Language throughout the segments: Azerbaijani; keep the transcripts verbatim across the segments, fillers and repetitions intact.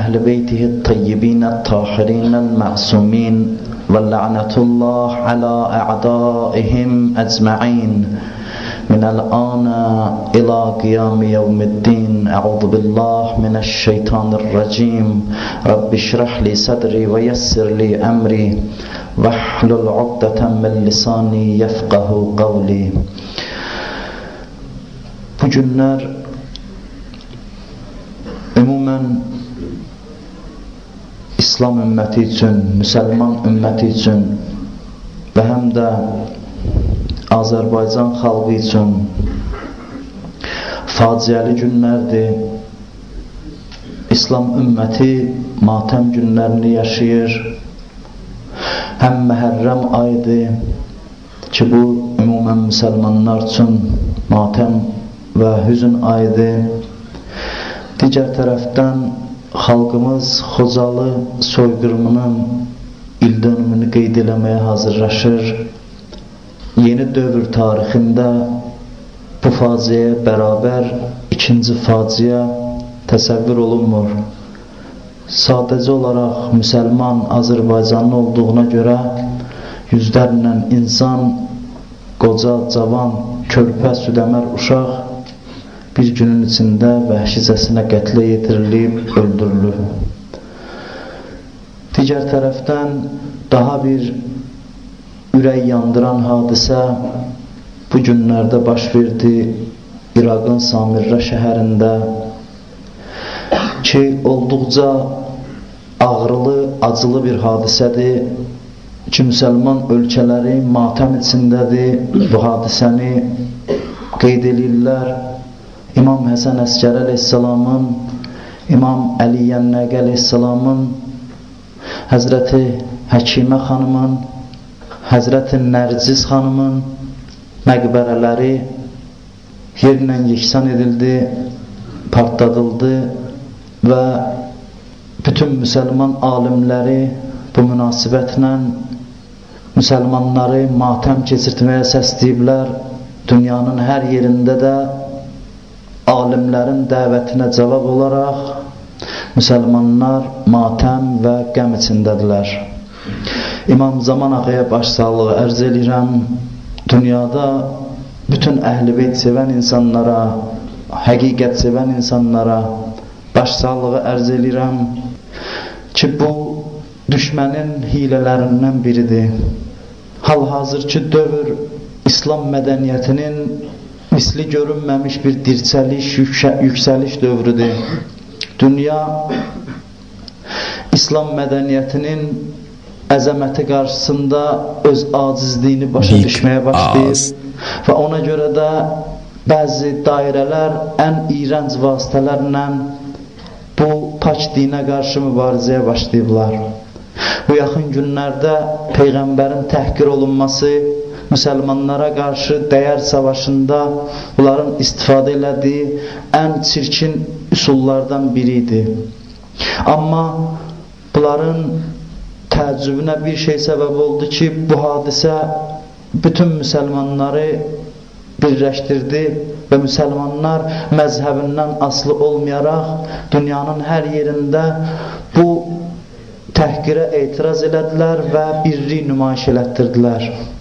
أهل بيته الطيبين الطاهرين المعصومين واللعنة الله على أعدائهم أجمعين من الآن إلى قيام يوم الدين. أعوذ بالله من الشيطان الرجيم. رب اشرح لي صدري ويسر لي أمري واحلل عقدة من لساني يفقه قولي. Bu günler ümumən İslam ümməti üçün, müsəlman ümməti üçün və həm də Azərbaycan xalqı üçün faciəli günlərdir. İslam ümməti matəm günlərini yaşayır. Həm Məhərrəm ayıdır ki, bu ümumən müsəlmanlar üçün matəm və hüzün ayıdır. Digər tərəfdən xalqımız Xocalı soyqırımının ildönümünü qeyd eləməyə hazırlaşır. Yeni dövr tarixində bu faciəyə bərabər ikinci faciə təsəvvür olunmur. Sadəcə olaraq müsəlman Azərbaycanlı olduğuna görə yüzlərlə insan, qoca, cavan, körpə, südəmər, uşaq bir günün içində vəhşicəsinə qətlə yetirilib, öldürülür. Digər tərəfdən daha bir ürək yandıran hadisə bu günlərdə baş verdi İraqın Samirra şəhərində ki, olduqca ağrılı, acılı bir hadisədir ki, müsəlman ölkələri matəm içindədir. Bu hadisəni qeyd edirlər. İmam Həsən Əskəri əleyhissalamın, İmam Əli Yənnəqi əleyhissalamın, Həzrəti Həkimə xanımın, Həzrəti Nərciz xanımın məqbərələri yerlə yeksan edildi, partladıldı və bütün müsəlman alimləri bu münasibətlə müsəlmanları matəm keçirtməyə səsləyiblər. Dünyanın hər yerində də alimlərin dəvətinə cavab olaraq müsəlmanlar matəm və qəm içindədirlər. İmam Zaman Ağaya başsağlığı ərz edirəm. Dünyada bütün əhl-i beyt sevən insanlara, həqiqət sevən insanlara başsağlığı ərz edirəm ki, bu düşmənin hilələrindən biridir. Hal-hazırki dövr İslam mədəniyyətinin misli görünməmiş bir dirçəliş, yüksəliş dövrüdür. Dünya İslam mədəniyyətinin əzəməti qarşısında öz acizliyini başa düşməyə başlayır və ona görə də bəzi dairələr ən iyrənc vasitələrlə bu pak dinə qarşı mübarizəyə başlayıblar. Bu yaxın günlərdə Peyğəmbərin təhqir olunması müsəlmanlara qarşı dəyər savaşında bunların istifadə elədiyi ən çirkin üsullardan biridir. Amma bunların təəccübünə bir şey səbəb oldu ki, bu hadisə bütün müsəlmanları birləşdirdi və müsəlmanlar məzhəbindən asılı olmayaraq dünyanın hər yerində bu təhqirə etiraz elədilər və birlik nümayiş elətdirdilər.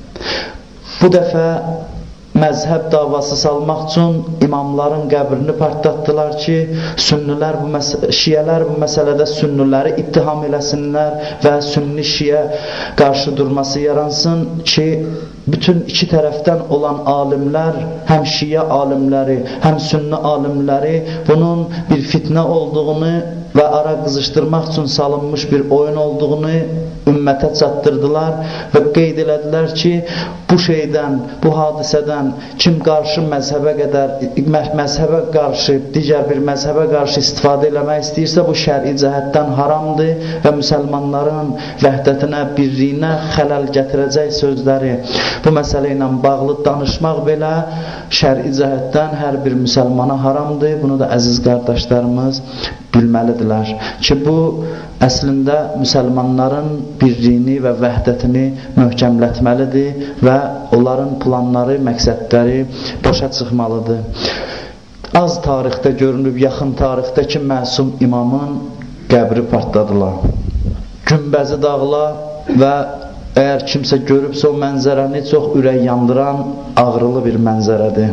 Bu dəfə məzhəb davası salmaq üçün imamların qəbrini partlatdılar ki, sünnilər bu şiyələr bu məsələdə sünniləri ittiham eləsinlər və sünni-şiyə qarşı durması yaransın ki, bütün iki tərəfdən olan alimlər, həm şiə alimləri, həm sünni alimləri bunun bir fitnə olduğunu və ara qızışdırmaq üçün salınmış bir oyun olduğunu ümmətə çatdırdılar və qeyd elədilər ki, bu şeydən, bu hadisədən kim qarşı məzhəbə qədər, məzhəbə qarşı, digər bir məzhəbə qarşı istifadə eləmək istəyirsə, bu şəri cəhətdən haramdır və müsəlmanların vəhdətinə, birliyinə xələl gətirəcək sözləri. Bu məsələ ilə bağlı danışmaq belə şəri cəhətdən hər bir müsəlmana haramdır. Bunu da əziz qardaşlarımız bilməlidirlər ki, bu əslində müsəlmanların birliyini və vəhdətini möhkəmlətməlidir və onların planları, məqsədləri başa çıxmalıdır. Az tarixdə görünüb, yaxın tarixdəki məsum imamın qəbri partladılar. Günbəzi dağla və əgər kimsə görübsə o mənzərəni çox ürək yandıran, ağrılı bir mənzərədir.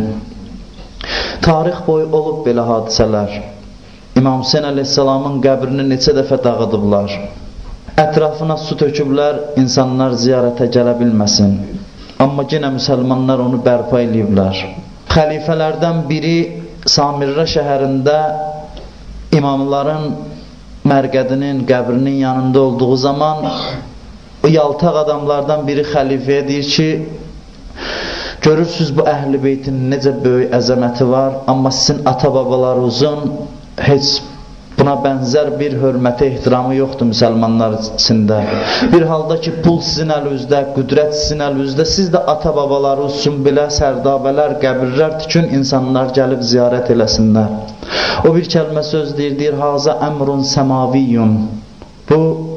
Tarix boyu olub belə hadisələr. İmam Hüseyn əleyhissalamın qəbrini neçə dəfə dağıdıblar. Ətrafına su töküblər, insanlar ziyarətə gələ bilməsin. Amma yenə müsəlmanlar onu bərpa ediblər. Xəlifələrdən biri Samirrə şəhərində imamların mərqədinin, qəbrinin yanında olduğu zaman o yaltaq adamlardan biri xəlifəyə deyir ki, görürsünüz bu əhl-i beytin necə böyük əzəməti var, amma sizin ata-babalarınızın heç buna bənzər bir hörmətə ehtiramı yoxdur müsəlmanlar içində. Bir halda ki, pul sizin əlinizdə, qüdrət sizin əlinizdə, siz də ata-babalarınız üçün belə sərdabələr, qəbirlər tikün, insanlar gəlib ziyarət eləsinlər. O bir kəlmə söz deyir, deyir, haza əmrun səmaviyyun. Bu,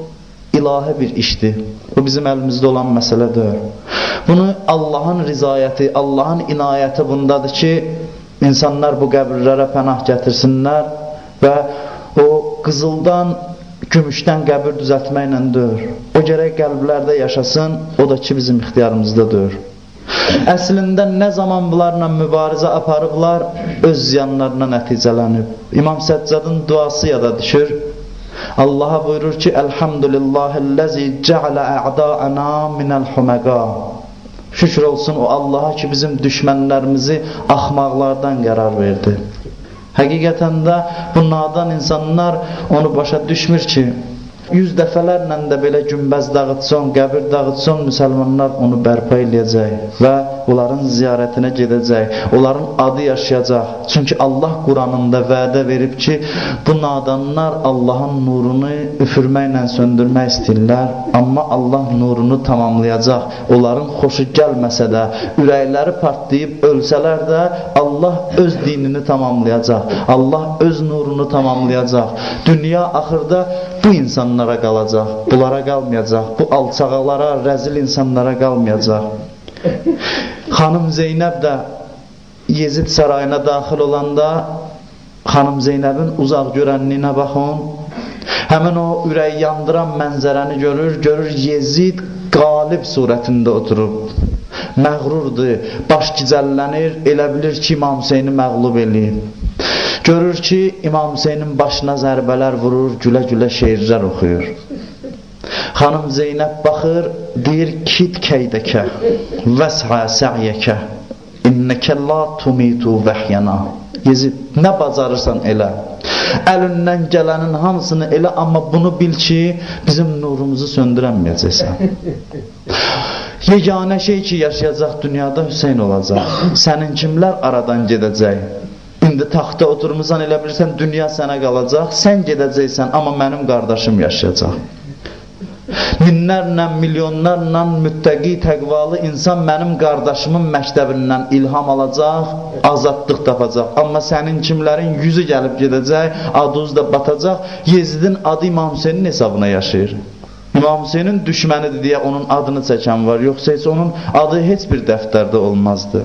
ilahi bir işdir. Bu, bizim əlimizdə olan məsələ deyil. Bunu Allahın rizayəti, Allahın inayəti bundadır ki, insanlar bu qəbirlərə pənah gətirsinlər və o qızıldan, gümüşdən qəbir düzəltməklə deyir. O gərək qəlblərdə yaşasın, o da ki, bizim ixtiyarımızda deyir. Əslində nə zaman bunlarla mübarizə aparıblar, öz ziyanlarına nəticələnib. İmam Səccadın duası yada düşür. Allaha buyurur ki, Elhamdülillahilləzi cəalə ə'da'ana minəl-huməqa. Şükür olsun o Allaha ki, bizim düşmənlərimizi axmaqlardan qərar verdi. Həqiqətən də bu nadan insanlar onu başa düşmür ki, yüz dəfələrlə də belə günbəz dağıtson, qəbir dağıtson, müsəlmanlar onu bərpa eləyəcək və onların ziyarətinə gedəcək, onların adı yaşayacaq. Çünki Allah Quranında vədə verib ki, bu nadanlar Allahın nurunu üfürməklə söndürmək istəyirlər, amma Allah nurunu tamamlayacaq. Onların xoşu gəlməsə də, ürəkləri partlayıb ölsələr də, Allah öz dinini tamamlayacaq, Allah öz nurunu tamamlayacaq. Dünya axırda bu insanlara qalacaq, bunlara qalmayacaq, bu alçağalara, rəzil insanlara qalmayacaq. Xanım Zeynəb də Yezid sarayına daxil olanda Xanım Zeynəbin uzaq görənliyinə baxın, həmin o ürək yandıran mənzərəni görür, görür Yezid qalib surətində oturub, məğrurdur, baş gicəllənir, elə bilir ki, İmam Hüseyni məğlub eləyib. Görür ki, İmam Hüseynin başına zərbələr vurur, gülə-gülə şeirlər oxuyur. Xanım Zeynəb baxır, deyir, kid keydəkə, vəs'ə sə'yəkə, innəkə la tumitu vəhyəna. Yezid, nə bacarırsan elə. Əlindən gələnin hamısını elə, amma bunu bil ki, bizim nurumuzu söndürəməyəcəksən. Yeganə şey ki, yaşayacaq dünyada Hüseyn olacaq. Sənin kimlər aradan gedəcək? İndi taxta oturmuşsan, elə bilirsən, dünya sənə qalacaq, sən gedəcəksən, amma mənim qardaşım yaşayacaq. Minlərlə, milyonlarla müttəqi, təqvalı insan mənim qardaşımın məktəbindən ilham alacaq, azadlıq tapacaq. Amma sənin kimlərin yüzü gəlib gedəcək, adınız da batacaq. Yezidin adı İmam Hüseynin hesabına yaşayır. İmam Hüseynin düşmənidir deyə onun adını çəkən var, yoxsa heç onun adı heç bir dəftərdə olmazdı.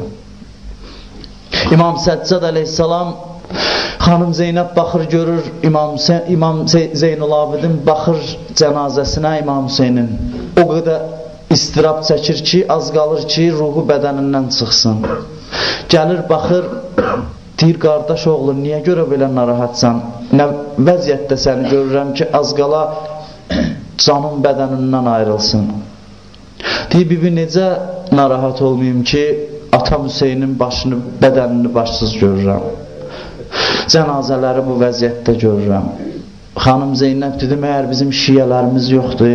İmam Səccad əleyhissalam, Xanım Zeynəb baxır, görür, İmam, İmam Zeynul Abidin baxır cənazəsinə İmam Hüseynin. O qədər istirab çəkir ki, az qalır ki, ruhu bədənindən çıxsın. Gəlir, baxır, deyir, qardaş oğlu, niyə görə belə narahatsan? Nə vəziyyətdə səni görürəm ki, az qala canın bədənindən ayrılsın. Deyir, bibi, necə narahat olmayayım ki, atam Hüseynin başını, bədənini başsız görürəm. Cənazələri bu vəziyyətdə görürəm. Xanım Zeynəb dedi, məyər bizim şiyələrimiz yoxdur.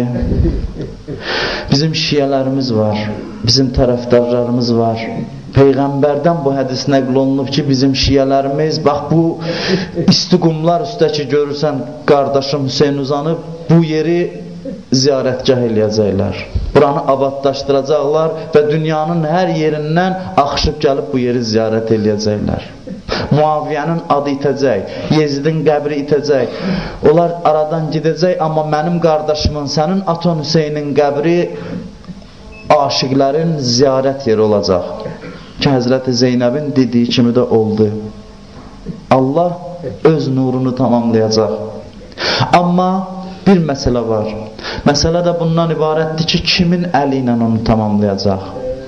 Bizim şiyələrimiz var, bizim tərəfdarlarımız var. Peyğəmbərdən bu hədis nəql olunub ki, bizim şiyələrimiz, bax bu istiqumlar üstə ki, görürsən, qardaşım Hüseyn uzanıb, bu yeri ziyarətgah eləyəcəklər. Buranı abadlaşdıracaqlar və dünyanın hər yerindən axışıb gəlib bu yeri ziyarət eləyəcəklər. Muaviyyənin adı itəcək, Yezidin qəbri itəcək, onlar aradan gedəcək, amma mənim qardaşımın, sənin atan Hüseynin qəbri aşiqlərin ziyarət yeri olacaq ki, Həzrəti Zeynəbin dediyi kimi də oldu. Allah öz nurunu tamamlayacaq. Amma bir məsələ var. Məsələ də bundan ibarətdir ki, kimin əli ilə onu tamamlayacaq?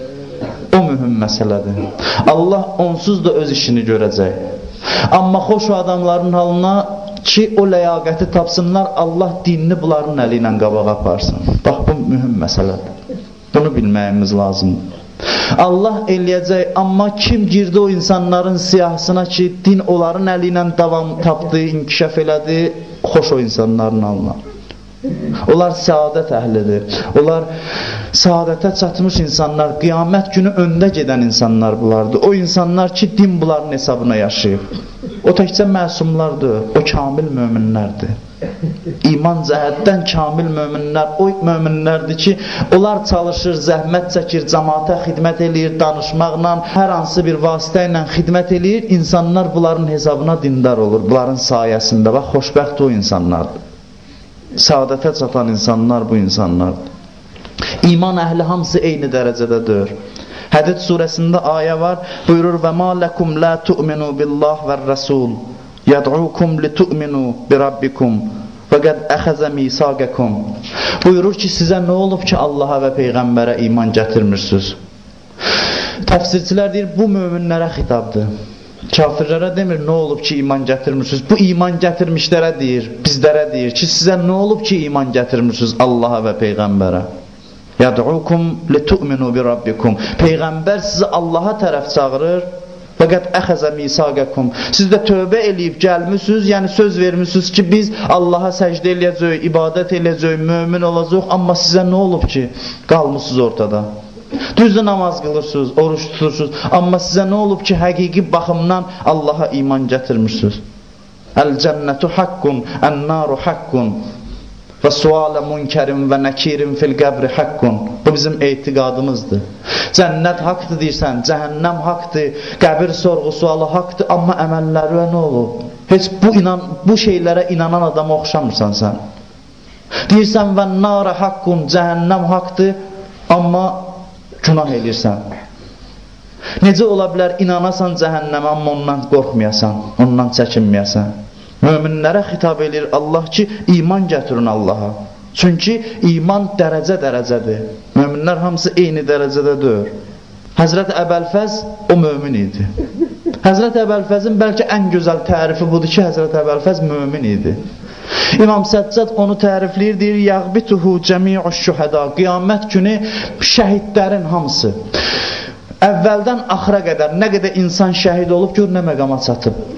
O mühüm məsələdir. Allah onsuz da öz işini görəcək. Amma xoş o adamların halına ki, o ləyaqəti tapsınlar, Allah dinini bunların əli ilə qabağa aparsın. Bax, bu mühüm məsələdir. Bunu bilməyimiz lazımdır. Allah eləyəcək, amma kim girdi o insanların siyahısına ki, din onların əli ilə davam tapdı, inkişaf elədi, xoş o insanların alına. Onlar səadət əhlidir. Onlar səadətə çatmış insanlar, qiyamət günü öndə gedən insanlar bunlardır. O insanlar ki, din bunların hesabına yaşayıb. O təkcə məsumlardır, o kamil möminlərdir. İman cəhətdən kamil möminlər o möminlərdir ki, onlar çalışır, zəhmət çəkir, cəmaata xidmət eləyir, danışmaqla, hər hansı bir vasitə ilə xidmət eləyir. İnsanlar bunların hesabına dindar olur, bunların sayəsində. Bax, xoşbəxt o insanlardır. Saadətə çatan insanlar bu insanlardır. İman əhli hamısı eyni dərəcədədir. Hədid surəsində ayə var, buyurur və mə ləkum lə tu'minu billah və rəsul yəd'ukum li tu'minu bi rabbikum və qəd əxəzə misaqəkum. Buyurur ki, sizə nə olub ki, Allaha və Peyğəmbərə iman gətirmirsiniz? Təfsirçilər deyir, bu möminlərə xitabdır. Kafirlərə demir, nə olub ki, iman gətirmirsiniz? Bu iman gətirmişlərə deyir, bizlərə deyir ki, sizə nə olub ki, iman gətirmirsiniz Allaha və Peyğəmbərə? Yəd'ukum li tu'minu bi rabbikum. Peyğəmbər sizi Allaha tərəf çağırır. Fəqət əxəzə misaqəkum. Siz də tövbə eləyib gəlmişsiniz, yəni söz vermişsiniz ki, biz Allaha səcdə eləyəcəyik, ibadət eləyəcəyik, mömin olacaq, amma sizə nə olub ki, qalmışsınız ortada? Düzdür, namaz qılırsınız, oruç tutursunuz, amma sizə nə olub ki, həqiqi baxımdan Allaha iman gətirmişsiniz? Əl-cənnətu haqqun, ən-naru haqqun və sualə münkərin və nəkirin fil qəbri haqqun. Bu bizim etiqadımızdır. Cənnət haqdır deyirsən, cəhənnəm haqdır, qəbir sorğu sualı haqdır, amma əməlləri nə olub? Heç bu, inan, bu şeylərə inanan adama oxşamırsan sən. Deyirsən və nara haqqun, cəhənnəm haqdır, amma günah edirsən. Necə ola bilər inanasan cəhənnəmə, amma ondan qorxmayasan, ondan çəkinməyəsən? Möminlərə xitab edir Allah ki, iman gətirin Allaha. Çünki iman dərəcə-dərəcədir. Möminlər hamısı eyni dərəcədədir. Həzrət Əbəlfəz o mömin idi. Həzrət Əbəlfəzin bəlkə ən gözəl tərifi budur ki, Həzrət Əbəlfəz mömin idi. İmam Səccad onu tərifləyir, deyir, yəğbituhu cəmi'uş şühəda. Qiyamət günü şəhidlərin hamısı. Əvvəldən axıra qədər nə qədər insan şəhid olub, gör nə məqama çatıb.